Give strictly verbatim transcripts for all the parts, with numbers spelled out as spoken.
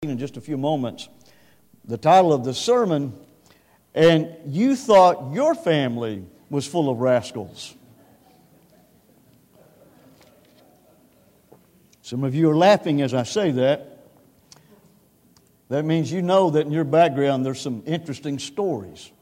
In just a few moments the title of the sermon, and you thought your family was full of rascals. Some of you are laughing as I say that. That means you know that in your background there's some interesting stories.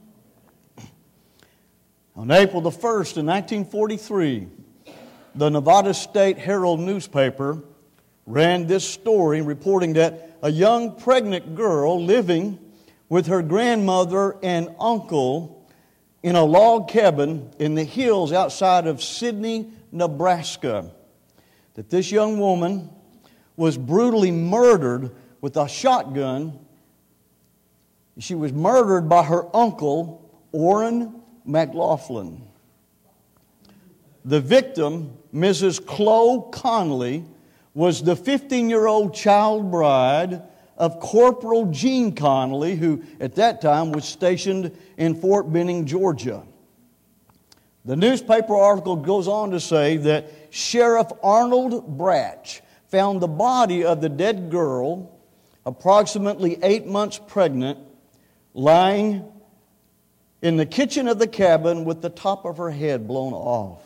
On April the first in nineteen forty-three, the Nevada State Herald newspaper ran this story reporting that a young pregnant girl living with her grandmother and uncle in a log cabin in the hills outside of Sidney, Nebraska, that this young woman was brutally murdered with a shotgun. She was murdered by her uncle, Orrin McLaughlin. The victim, Missus Chloe Connolly, was the fifteen-year-old child bride of Corporal Gene Connolly, who at that time was stationed in Fort Benning, Georgia. The newspaper article goes on to say that Sheriff Arnold Bratch found the body of the dead girl, approximately eight months pregnant, lying in the kitchen of the cabin with the top of her head blown off.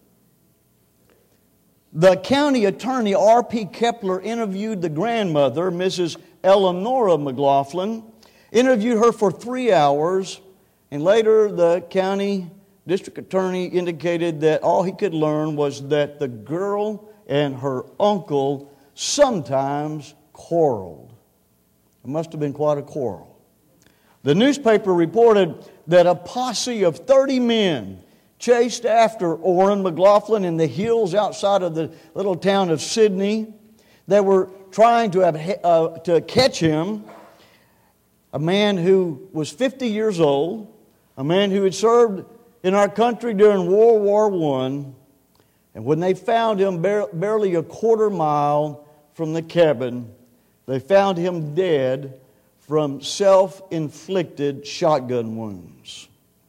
The county attorney, R P Kepler, interviewed the grandmother, Missus Eleanora McLaughlin, interviewed her for three hours, and later the county district attorney indicated that all he could learn was that the girl and her uncle sometimes quarreled. It must have been quite a quarrel. The newspaper reported that a posse of thirty men chased after Orrin McLaughlin in the hills outside of the little town of Sidney. They were trying to have uh, to catch him, a man who was fifty years old, a man who had served in our country during World War One. And when they found him bar- barely a quarter mile from the cabin, they found him dead from self-inflicted shotgun wounds.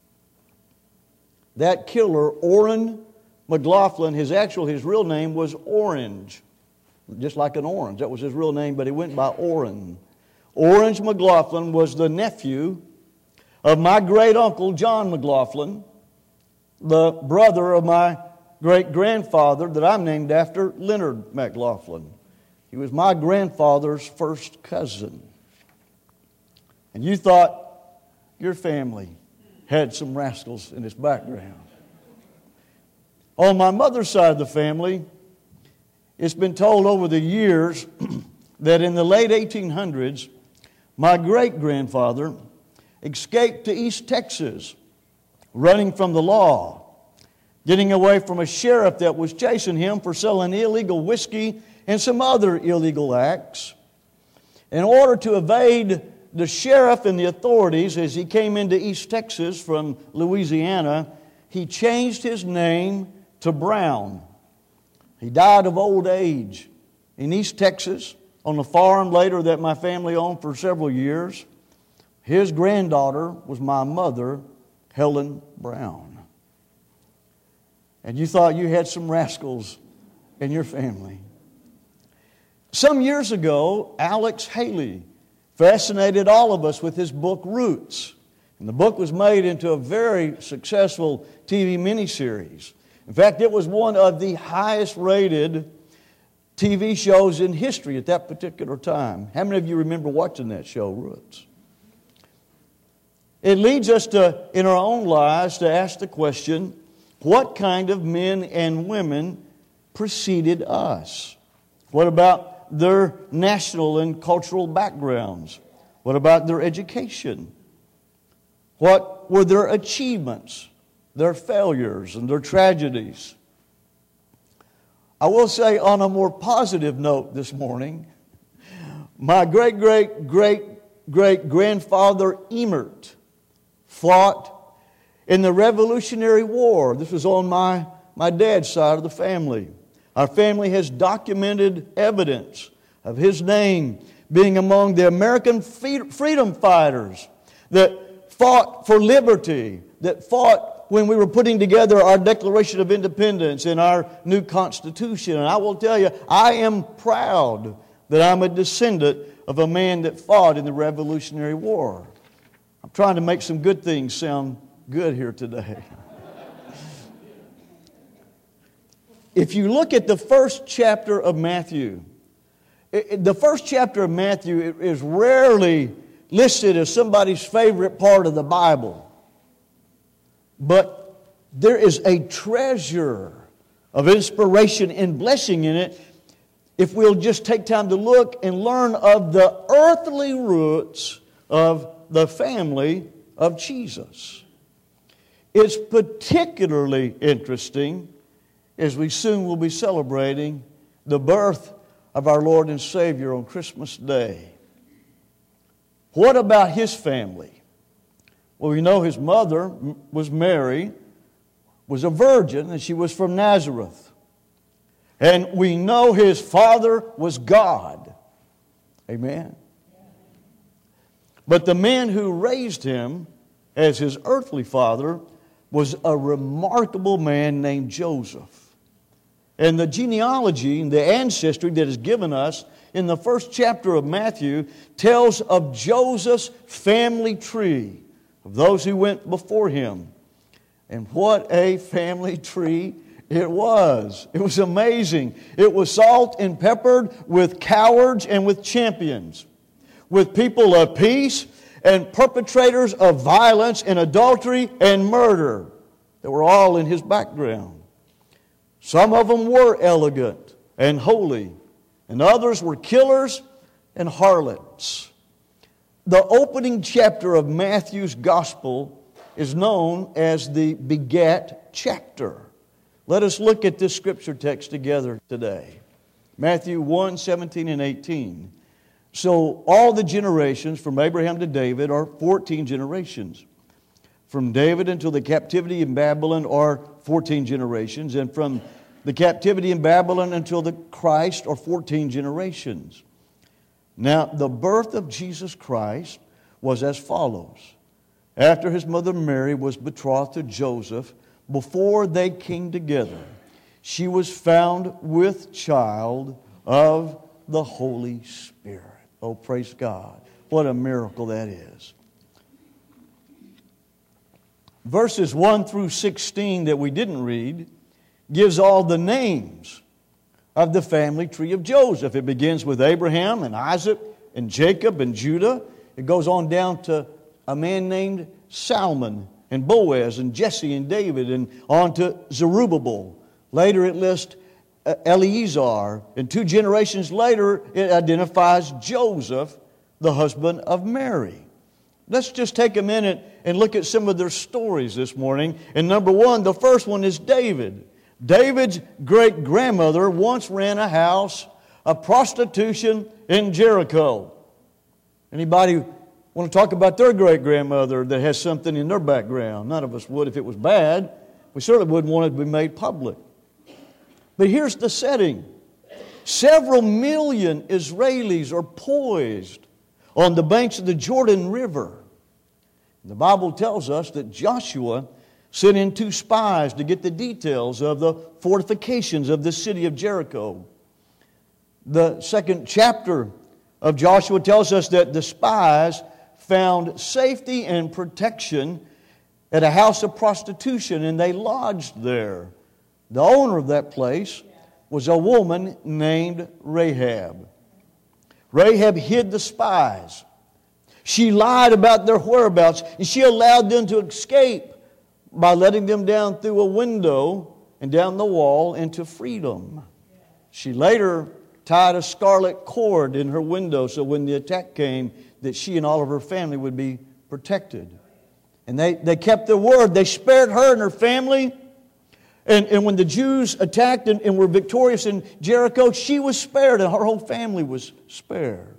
That killer, Orrin McLaughlin, his actual, his real name was Orange. Just like an orange. That was his real name, but he went by Orrin. Orange McLaughlin was the nephew of my great uncle, John McLaughlin, the brother of my great-grandfather that I'm named after, Leonard McLaughlin. He was my grandfather's first cousin. And you thought your family had some rascals in its background. On my mother's side of the family, it's been told over the years that in the late eighteen hundreds, my great-grandfather escaped to East Texas, running from the law, getting away from a sheriff that was chasing him for selling illegal whiskey and some other illegal acts. In order to evade the sheriff and the authorities, as he came into East Texas from Louisiana, he changed his name to Brown. He died of old age in East Texas on a farm later that my family owned for several years. His granddaughter was my mother, Helen Brown. And you thought you had some rascals in your family. Some years ago, Alex Haley fascinated all of us with his book, Roots. And the book was made into a very successful T V miniseries. In fact, it was one of the highest rated T V shows in history at that particular time. How many of you remember watching that show, Roots? It leads us to, in our own lives, to ask the question, what kind of men and women preceded us? What about their national and cultural backgrounds? What about their education? What were their achievements, their failures, and their tragedies? I will say on a more positive note this morning, my great-great-great-great-grandfather Emert fought in the Revolutionary War. This was on my, my dad's side of the family. Our family has documented evidence of his name being among the American freedom fighters that fought for liberty, that fought when we were putting together our Declaration of Independence and our new Constitution. And I will tell you, I am proud that I'm a descendant of a man that fought in the Revolutionary War. I'm trying to make some good things sound good here today. If you look at the first chapter of Matthew, it, the first chapter of Matthew is rarely listed as somebody's favorite part of the Bible. But there is a treasure of inspiration and blessing in it if we'll just take time to look and learn of the earthly roots of the family of Jesus. It's particularly interesting as we soon will be celebrating the birth of our Lord and Savior on Christmas Day. What about His family? Well, we know His mother was Mary, was a virgin, and she was from Nazareth. And we know His father was God. Amen. But the man who raised Him as His earthly father was a remarkable man named Joseph. And the genealogy and the ancestry that is given us in the first chapter of Matthew tells of Joseph's family tree, of those who went before him. And what a family tree it was. It was amazing. It was salt and peppered with cowards and with champions, with people of peace and perpetrators of violence and adultery and murder that were all in his background. Some of them were elegant and holy, and others were killers and harlots. The opening chapter of Matthew's Gospel is known as the Begat chapter. Let us look at this scripture text together today. Matthew one, seventeen and eighteen. So all the generations from Abraham to David are fourteen generations. From David until the captivity in Babylon are fourteen generations. And from the captivity in Babylon until the Christ are fourteen generations. Now, the birth of Jesus Christ was as follows. After his mother Mary was betrothed to Joseph, before they came together, she was found with child of the Holy Spirit. Oh, praise God. What a miracle that is. Verses one through sixteen that we didn't read gives all the names of the family tree of Joseph. It begins with Abraham and Isaac and Jacob and Judah. It goes on down to a man named Salmon and Boaz and Jesse and David and on to Zerubbabel. Later it lists Eleazar. And two generations later it identifies Joseph, the husband of Mary. Let's just take a minute and look at some of their stories this morning. And number one, the first one is David. David's great-grandmother once ran a house of prostitution in Jericho. Anybody want to talk about their great-grandmother that has something in their background? None of us would if it was bad. We certainly wouldn't want it to be made public. But here's the setting. Several million Israelis are poised on the banks of the Jordan River. The Bible tells us that Joshua sent in two spies to get the details of the fortifications of the city of Jericho. The second chapter of Joshua tells us that the spies found safety and protection at a house of prostitution, and they lodged there. The owner of that place was a woman named Rahab. Rahab hid the spies. She lied about their whereabouts, and she allowed them to escape by letting them down through a window and down the wall into freedom. She later tied a scarlet cord in her window so when the attack came that she and all of her family would be protected. And they, they kept their word. They spared her and her family. And, and when the Jews attacked and, and were victorious in Jericho, she was spared and her whole family was spared.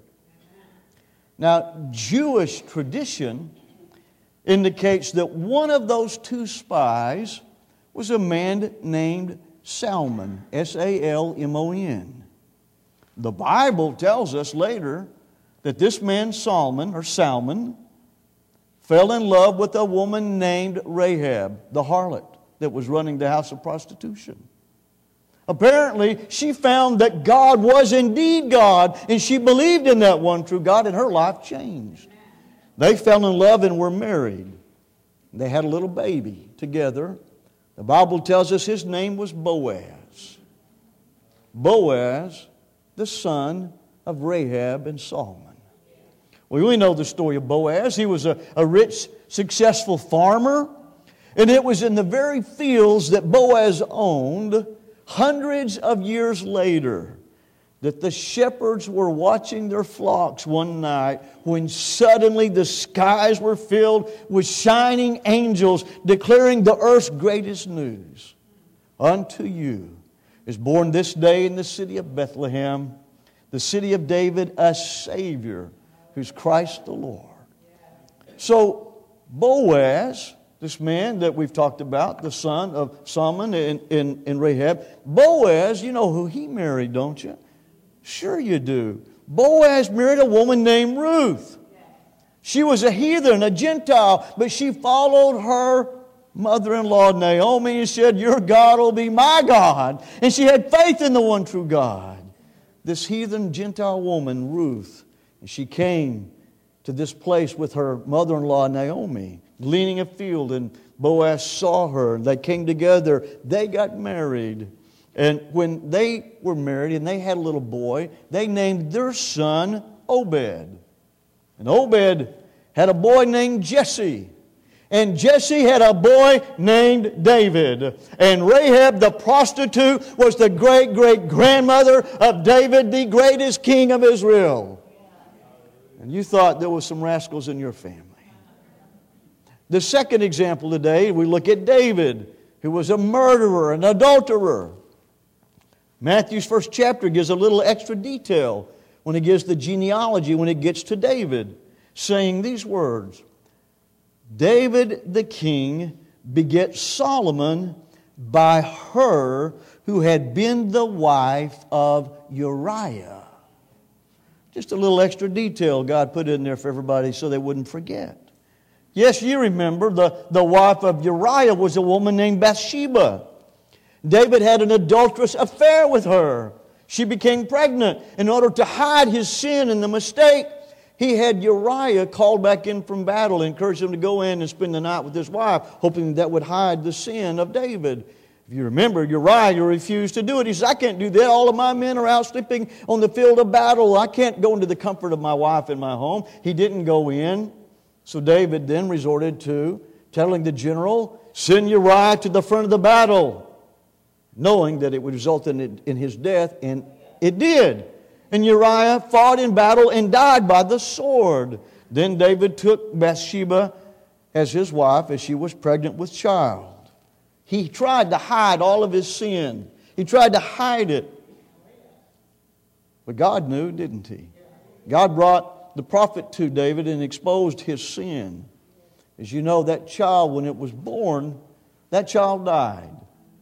Now, Jewish tradition indicates that one of those two spies was a man named Salmon, S A L M O N. The Bible tells us later that this man Salmon, or Salmon, fell in love with a woman named Rahab, the harlot that was running the house of prostitution. Apparently, she found that God was indeed God, and she believed in that one true God, and her life changed. They fell in love and were married. They had a little baby together. The Bible tells us his name was Boaz. Boaz, the son of Rahab and Solomon. Well, we know the story of Boaz. He was a, a rich, successful farmer. And it was in the very fields that Boaz owned, hundreds of years later, that the shepherds were watching their flocks one night when suddenly the skies were filled with shining angels declaring the earth's greatest news. Unto you is born this day in the city of Bethlehem, the city of David, a Savior, who's Christ the Lord. So Boaz, this man that we've talked about, the son of Solomon and, and, and Rahab, Boaz, you know who he married, don't you? Sure you do. Boaz married a woman named Ruth. She was a heathen, a Gentile, but she followed her mother-in-law Naomi and said, your God will be my God. And she had faith in the one true God. This heathen Gentile woman, Ruth, and she came to this place with her mother-in-law Naomi, gleaning a field, and Boaz saw her. They came together. They got married. And when they were married and they had a little boy, they named their son Obed. And Obed had a boy named Jesse. And Jesse had a boy named David. And Rahab the prostitute was the great-great-grandmother of David, the greatest king of Israel. And you thought there was some rascals in your family. The second example today, we look at David, who was a murderer, an adulterer. Matthew's first chapter gives a little extra detail when it gives the genealogy, when it gets to David, saying these words, David the king beget Solomon by her who had been the wife of Uriah. Just a little extra detail God put in there for everybody so they wouldn't forget. Yes, you remember the, the wife of Uriah was a woman named Bathsheba. David had an adulterous affair with her. She became pregnant. In order to hide his sin and the mistake, he had Uriah called back in from battle and encouraged him to go in and spend the night with his wife, hoping that would hide the sin of David. If you remember, Uriah refused to do it. He said, I can't do that. All of my men are out sleeping on the field of battle. I can't go into the comfort of my wife in my home. He didn't go in. So David then resorted to telling the general, send Uriah to the front of the battle, knowing that it would result in, in his death, and it did. And Uriah fought in battle and died by the sword. Then David took Bathsheba as his wife as she was pregnant with child. He tried to hide all of his sin. He tried to hide it. But God knew, didn't He? God brought the prophet to David and exposed his sin. As you know, that child, when it was born, that child died.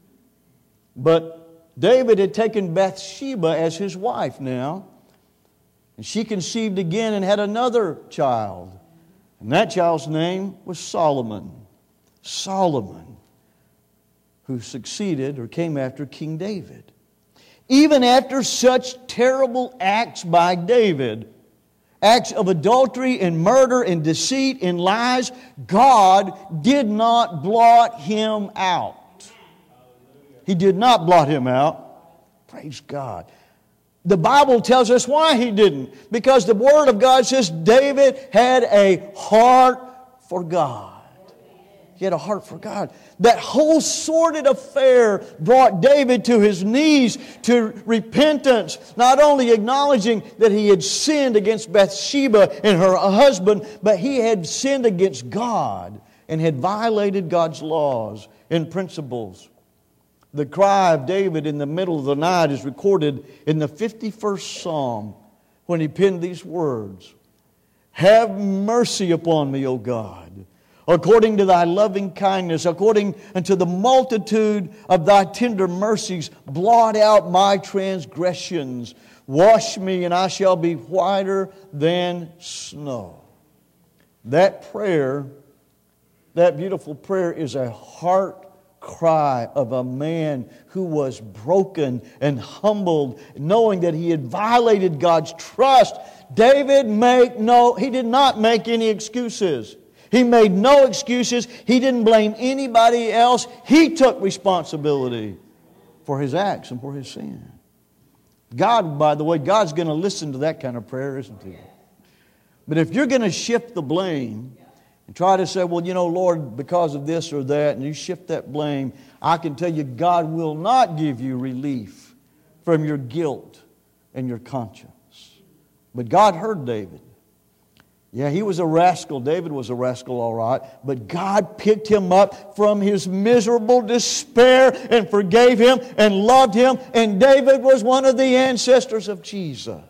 But David had taken Bathsheba as his wife now. And she conceived again and had another child. And that child's name was Solomon. Solomon, who succeeded or came after King David. Even after such terrible acts by David, acts of adultery and murder and deceit and lies, God did not blot him out. He did not blot him out. Praise God. The Bible tells us why He didn't. Because the Word of God says David had a heart for God. He had a heart for God. That whole sordid affair brought David to his knees to repentance, not only acknowledging that he had sinned against Bathsheba and her husband, but he had sinned against God and had violated God's laws and principles. The cry of David in the middle of the night is recorded in the fifty-first Psalm when he penned these words, have mercy upon me, O God, according to Thy loving kindness, according unto the multitude of Thy tender mercies, blot out my transgressions. Wash me, and I shall be whiter than snow. That prayer, that beautiful prayer, is a heart cry of a man who was broken and humbled, knowing that he had violated God's trust. David made no, he did not make any excuses. He made no excuses. He didn't blame anybody else. He took responsibility for his acts and for his sin. God, by the way, God's going to listen to that kind of prayer, isn't He? But if you're going to shift the blame and try to say, well, you know, Lord, because of this or that, and you shift that blame, I can tell you God will not give you relief from your guilt and your conscience. But God heard David. Yeah, he was a rascal. David was a rascal, all right. But God picked him up from his miserable despair and forgave him and loved him. And David was one of the ancestors of Jesus.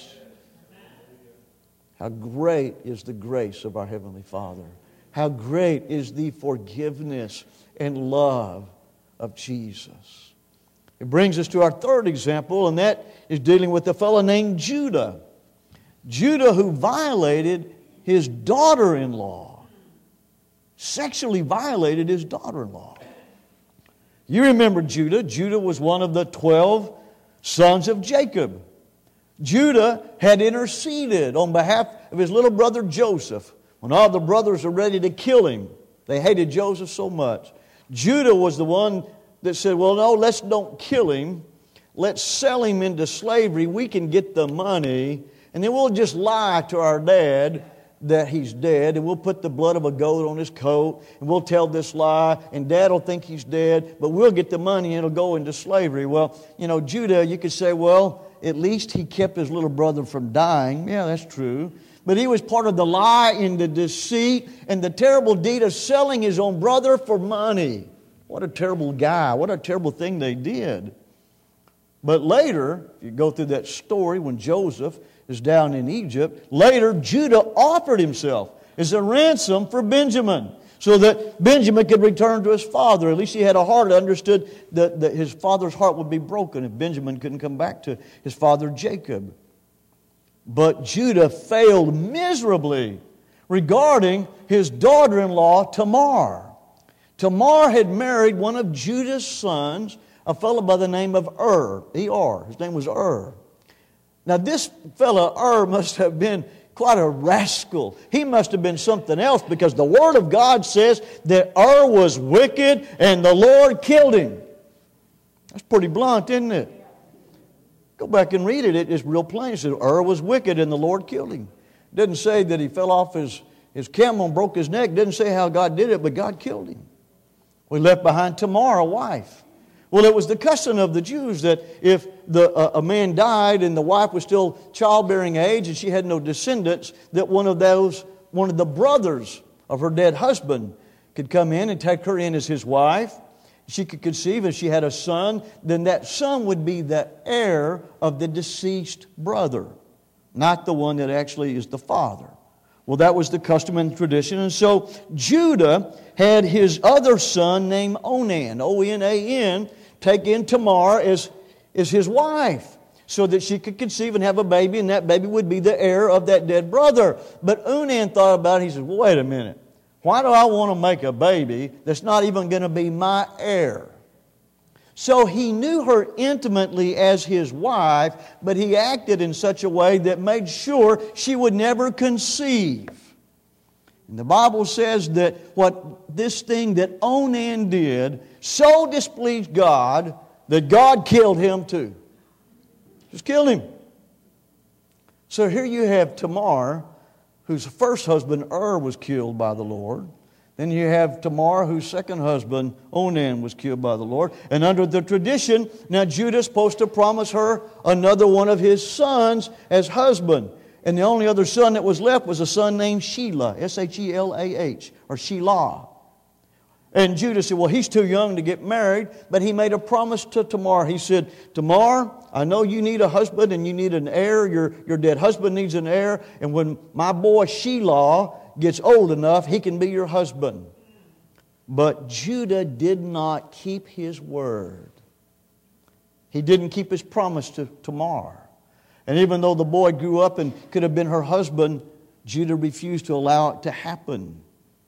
How great is the grace of our Heavenly Father. How great is the forgiveness and love of Jesus. It brings us to our third example, and that is dealing with a fellow named Judah. Judah, who violated his daughter-in-law, sexually violated his daughter-in-law. You remember Judah. Judah was one of the twelve sons of Jacob. Judah had interceded on behalf of his little brother Joseph. When all the brothers were ready to kill him, they hated Joseph so much. Judah was the one that said, well, no, let's don't kill him. Let's sell him into slavery. We can get the money, and then we'll just lie to our dad that he's dead, and we'll put the blood of a goat on his coat, and we'll tell this lie, and Dad will think he's dead, but we'll get the money and it'll go into slavery. Well, you know, Judah, you could say, well, at least he kept his little brother from dying. Yeah, that's true. But he was part of the lie and the deceit and the terrible deed of selling his own brother for money. What a terrible guy. What a terrible thing they did. But later, if you go through that story when Joseph is down in Egypt, later Judah offered himself as a ransom for Benjamin so that Benjamin could return to his father. At least he had a heart that understood that, that his father's heart would be broken if Benjamin couldn't come back to his father Jacob. But Judah failed miserably regarding his daughter-in-law Tamar. Tamar had married one of Judah's sons, a fellow by the name of Ur, E R. His name was Ur. Now this fellow Ur must have been quite a rascal. He must have been something else, because the Word of God says that Ur was wicked and the Lord killed him. That's pretty blunt, isn't it? Go back and read it. It's real plain. It says Ur was wicked and the Lord killed him. It didn't say that he fell off his, his camel and broke his neck. It didn't say how God did it, but God killed him. We left behind Tamar, a wife. Well, it was the custom of the Jews that if the, uh, a man died and the wife was still childbearing age and she had no descendants, that one of those, one of the brothers of her dead husband could come in and take her in as his wife. She could conceive, and she had a son, then that son would be the heir of the deceased brother, not the one that actually is the father. Well, that was the custom and tradition. And so Judah had his other son named Onan, O N A N, take in Tamar as, as his wife so that she could conceive and have a baby, and that baby would be the heir of that dead brother. But Onan thought about it. He said, well, wait a minute. Why do I want to make a baby that's not even going to be my heir? So he knew her intimately as his wife, but he acted in such a way that made sure she would never conceive. And the Bible says that what this thing that Onan did so displeased God that God killed him too. Just killed him. So here you have Tamar, whose first husband Ur was killed by the Lord. Then you have Tamar, whose second husband, Onan, was killed by the Lord. And under the tradition, now Judah's supposed to promise her another one of his sons as husband. And the only other son that was left was a son named Shelah, S H E L A H, or Shelah. And Judah said, well, he's too young to get married, but he made a promise to Tamar. He said, Tamar, I know you need a husband and you need an heir. Your, your dead husband needs an heir. And when my boy Shelah gets old enough, he can be your husband. But Judah did not keep his word. He didn't keep his promise to Tamar. And even though the boy grew up and could have been her husband, Judah refused to allow it to happen.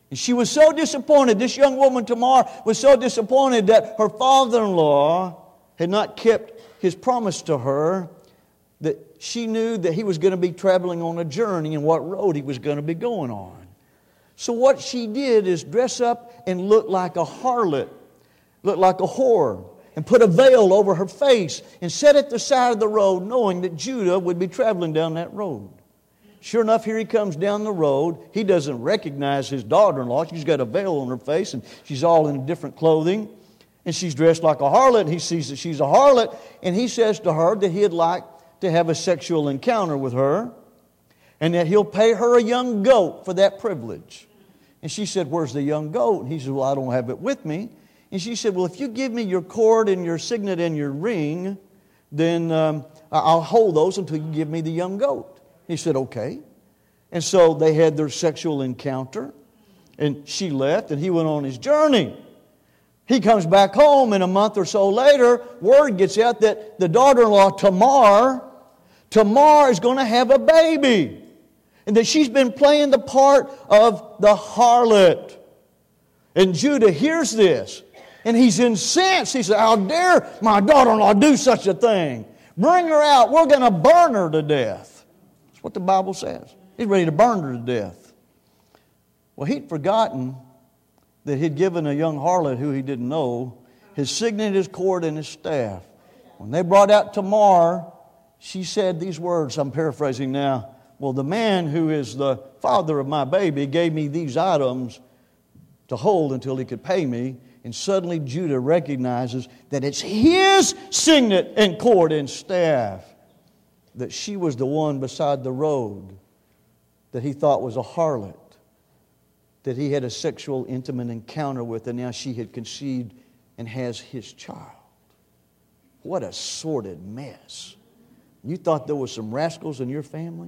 And she was so disappointed, this young woman Tamar was so disappointed that her father-in-law had not kept his promise to her, that she knew that he was going to be traveling on a journey and what road he was going to be going on. So what she did is dress up and look like a harlot, look like a whore, and put a veil over her face and sat at the side of the road knowing that Judah would be traveling down that road. Sure enough, here he comes down the road. He doesn't recognize his daughter-in-law. She's got a veil on her face and she's all in different clothing. And she's dressed like a harlot. He sees that she's a harlot and he says to her that he'd like to have a sexual encounter with her and that he'll pay her a young goat for that privilege. And she said, "Where's the young goat?" And he said, "Well, I don't have it with me." And she said, "Well, if you give me your cord and your signet and your ring, then um, I'll hold those until you give me the young goat." He said, "Okay." And so they had their sexual encounter. And she left and he went on his journey. He comes back home and a month or so later, word gets out that the daughter-in-law Tamar, Tamar is going to have a baby. And that she's been playing the part of the harlot. And Judah hears this. And he's incensed. He said, "How dare my daughter-in-law do such a thing? Bring her out. We're going to burn her to death." That's what the Bible says. He's ready to burn her to death. Well, he'd forgotten that he'd given a young harlot who he didn't know his signet, his cord, and his staff. When they brought out Tamar, she said these words, I'm paraphrasing now, "Well, the man who is the father of my baby gave me these items to hold until he could pay me." And suddenly Judah recognizes that it's his signet and cord and staff, that she was the one beside the road that he thought was a harlot, that he had a sexual intimate encounter with, and now she had conceived and has his child. What a sordid mess. You thought there was some rascals in your family?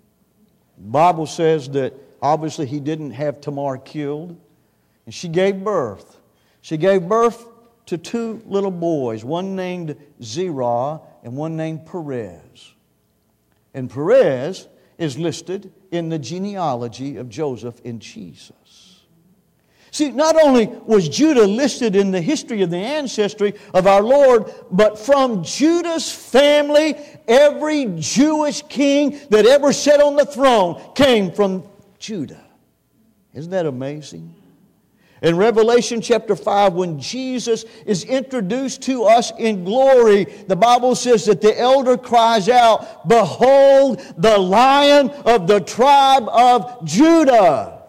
The Bible says that obviously he didn't have Tamar killed, and she gave birth. She gave birth to two little boys, one named Zerah and one named Perez. And Perez is listed in the genealogy of Joseph and Jesus. See, not only was Judah listed in the history of the ancestry of our Lord, but from Judah's family, every Jewish king that ever sat on the throne came from Judah. Isn't that amazing? In Revelation chapter five, when Jesus is introduced to us in glory, the Bible says that the elder cries out, "Behold the Lion of the tribe of Judah."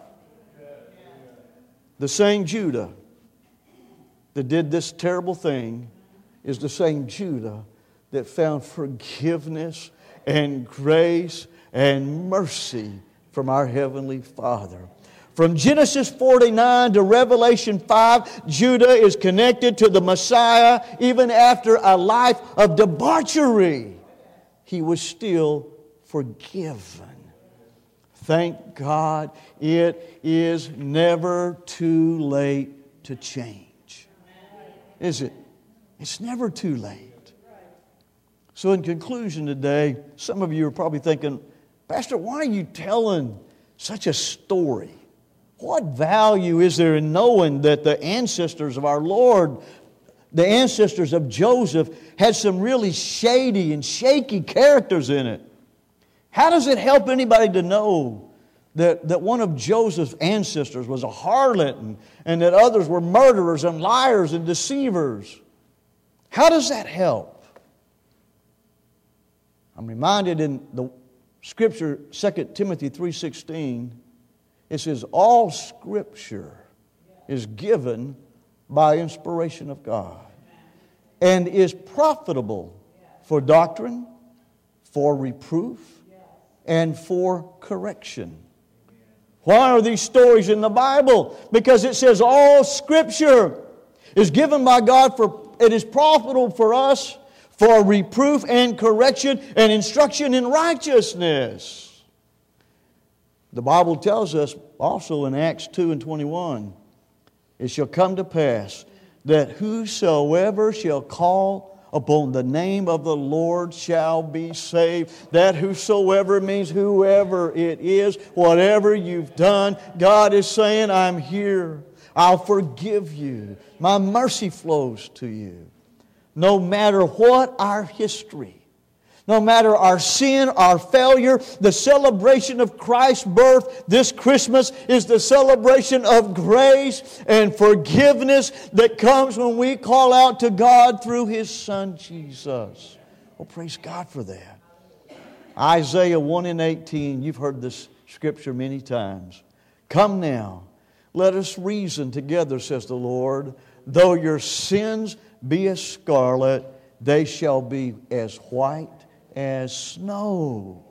The same Judah that did this terrible thing is the same Judah that found forgiveness and grace and mercy from our Heavenly Father. From Genesis forty-nine to Revelation five, Judah is connected to the Messiah. Even after a life of debauchery, he was still forgiven. Thank God it is never too late to change. Is it? It's never too late. So in conclusion today, some of you are probably thinking, "Pastor, why are you telling such a story? What value is there in knowing that the ancestors of our Lord, the ancestors of Joseph, had some really shady and shaky characters in it? How does it help anybody to know that, that one of Joseph's ancestors was a harlot and, and that others were murderers and liars and deceivers? How does that help?" I'm reminded in the Scripture, Second Timothy three sixteen, it says, "All Scripture is given by inspiration of God and is profitable for doctrine, for reproof, and for correction." Why are these stories in the Bible? Because it says all Scripture is given by God for, it is profitable for us for reproof and correction and instruction in righteousness. The Bible tells us also in Acts two and twenty-one, "It shall come to pass that whosoever shall call upon the name of the Lord shall be saved. That whosoever means whoever it is, whatever you've done, God is saying, I'm here. I'll forgive you. My mercy flows to you. No matter what our history, no matter our sin, our failure, the celebration of Christ's birth this Christmas is the celebration of grace and forgiveness that comes when we call out to God through His Son Jesus. Oh, praise God for that. Isaiah one and eighteen, you've heard this scripture many times. Come now, let us reason together, says the Lord. Though your sins be as scarlet, they shall be as white as snow.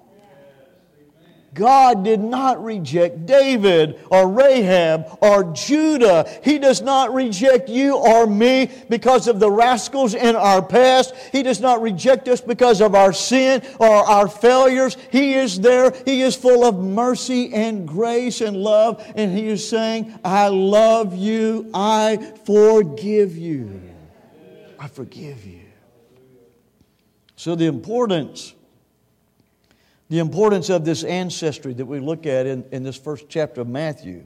God did not reject David or Rahab or Judah. He does not reject you or me because of the rascals in our past. He does not reject us because of our sin or our failures. He is there. He is full of mercy and grace and love. And He is saying, I love you. I forgive you. I forgive you. So the importance, the importance of this ancestry that we look at in, in this first chapter of Matthew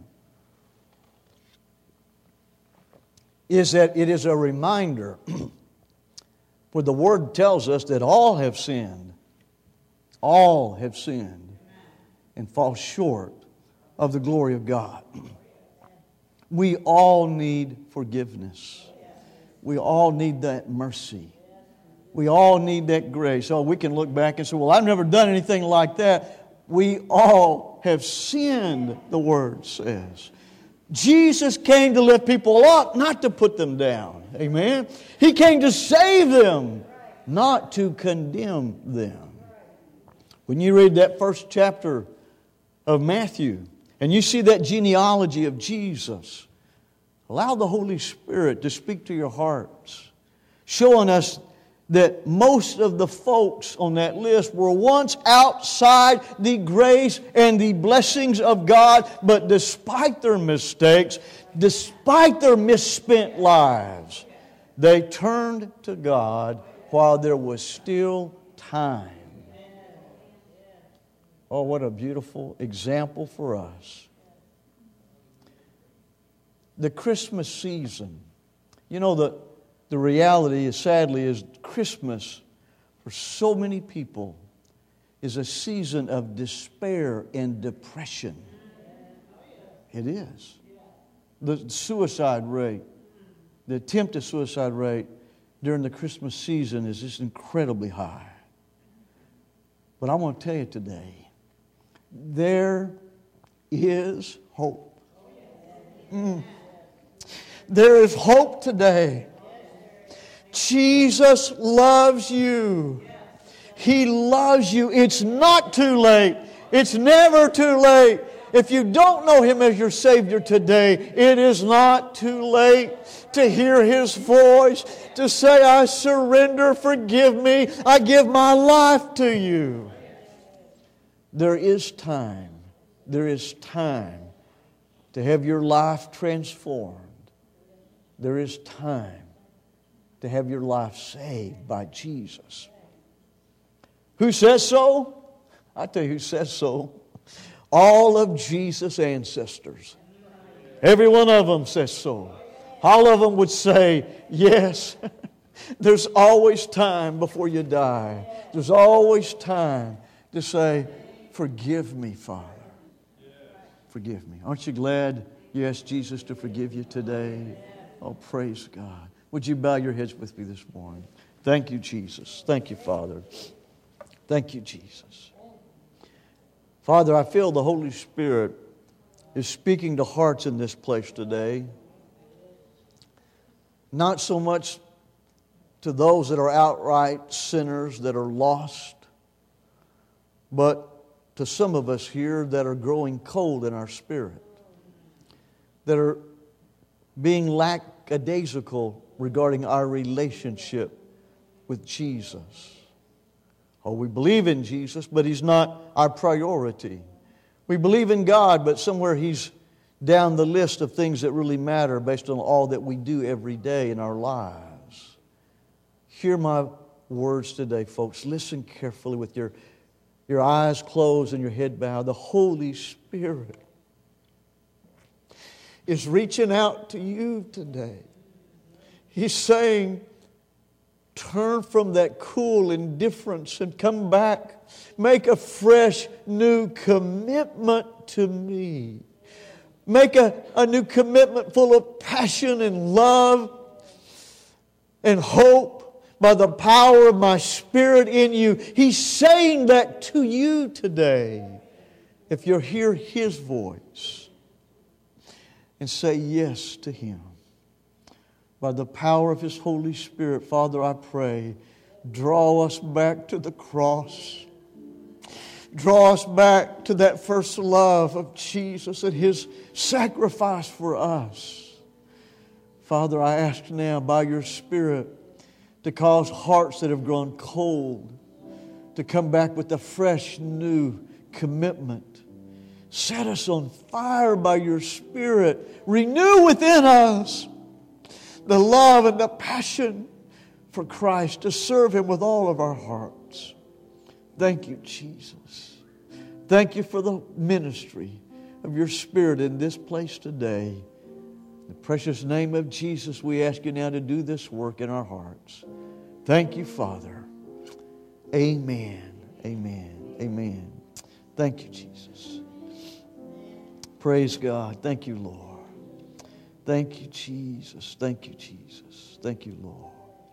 is that it is a reminder where the Word tells us that all have sinned. All have sinned and fall short of the glory of God. We all need forgiveness. We all need that mercy. We all need that grace. Oh, we can look back and say, well, I've never done anything like that. We all have sinned, the Word says. Jesus came to lift people up, not to put them down. Amen? He came to save them, not to condemn them. When you read that first chapter of Matthew, and you see that genealogy of Jesus, allow the Holy Spirit to speak to your hearts, showing us that most of the folks on that list were once outside the grace and the blessings of God, but despite their mistakes, despite their misspent lives, they turned to God while there was still time. Oh, what a beautiful example for us. The Christmas season. You know, the, the reality is, sadly, is Christmas for so many people is a season of despair and depression. It is. The suicide rate, the attempted suicide rate during the Christmas season is just incredibly high. But I want to tell you today, there is hope. Mm. There is hope today. Jesus loves you. He loves you. It's not too late. It's never too late. If you don't know Him as your Savior today, it is not too late to hear His voice, to say, I surrender, forgive me, I give my life to you. There is time. There is time to have your life transformed. There is time to have your life saved by Jesus. Who says so? I tell you who says so. All of Jesus' ancestors. Every one of them says so. All of them would say, yes, there's always time before you die. There's always time to say, forgive me, Father. Forgive me. Aren't you glad you asked Jesus to forgive you today? Oh, praise God. Would you bow your heads with me this morning? Thank you, Jesus. Thank you, Father. Thank you, Jesus. Father, I feel the Holy Spirit is speaking to hearts in this place today. Not so much to those that are outright sinners that are lost, but to some of us here that are growing cold in our spirit, that are being lackadaisical regarding our relationship with Jesus. Oh, we believe in Jesus, but He's not our priority. We believe in God, but somewhere He's down the list of things that really matter based on all that we do every day in our lives. hear my words today, folks. Listen carefully with your, your eyes closed and your head bowed. The Holy Spirit is reaching out to you today. He's saying, turn from that cool indifference and come back. Make a fresh, new commitment to me. Make a, a new commitment full of passion and love and hope by the power of my Spirit in you. He's saying that to you today. If you'll hear His voice and say yes to Him. By the power of His Holy Spirit, Father, I pray, draw us back to the cross. Draw us back to that first love of Jesus and His sacrifice for us. Father, I ask now by Your Spirit to cause hearts that have grown cold to come back with a fresh, new commitment. Set us on fire by Your Spirit. Renew within us the love and the passion for Christ, to serve Him with all of our hearts. Thank You, Jesus. Thank You for the ministry of Your Spirit in this place today. In the precious name of Jesus, we ask You now to do this work in our hearts. Thank You, Father. Amen. Amen. Amen. Thank You, Jesus. Praise God. Thank You, Lord. Thank You, Jesus. Thank You, Jesus. Thank You, Lord.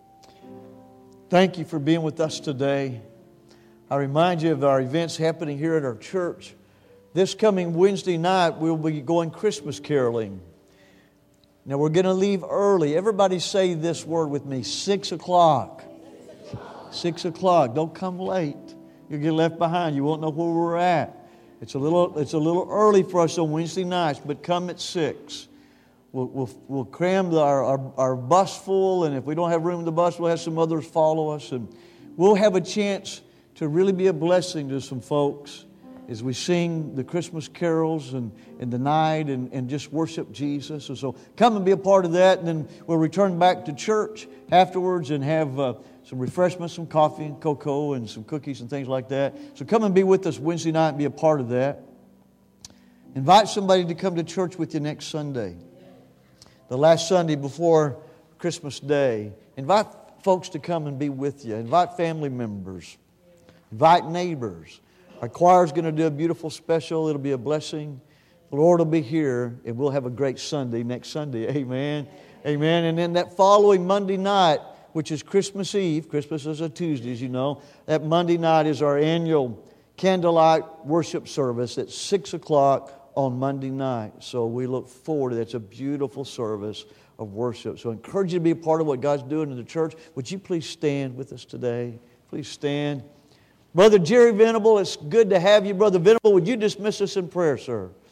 Thank you for being with us today. I remind you of our events happening here at our church. This coming Wednesday night, we'll be going Christmas caroling. Now, we're going to leave early. Everybody say this word with me. Six o'clock. Six o'clock. Don't come late. You'll get left behind. You won't know where we're at. It's a little, it's a little early for us on Wednesday nights, but come at six. We'll, we'll, we'll cram the, our, our, our bus full, and if we don't have room in the bus, we'll have some others follow us. And we'll have a chance to really be a blessing to some folks as we sing the Christmas carols and in the night and, and just worship Jesus. And so come and be a part of that, and then we'll return back to church afterwards and have uh, some refreshments, some coffee and cocoa and some cookies and things like that. So come and be with us Wednesday night and be a part of that. Invite somebody to come to church with you next Sunday. The last Sunday before Christmas Day. Invite folks to come and be with you. Invite family members. Invite neighbors. Our choir's going to do a beautiful special. It'll be a blessing. The Lord will be here, and we'll have a great Sunday next Sunday. Amen. Amen. And then that following Monday night, which is Christmas Eve. Christmas is a Tuesday, as you know. That Monday night is our annual candlelight worship service at six o'clock on Monday night. So we look forward to that. It's a beautiful service of worship. So I encourage you to be a part of what God's doing in the church. Would you please stand with us today? Please stand. Brother Jerry Venable, it's good to have you. Brother Venable, would you dismiss us in prayer, sir?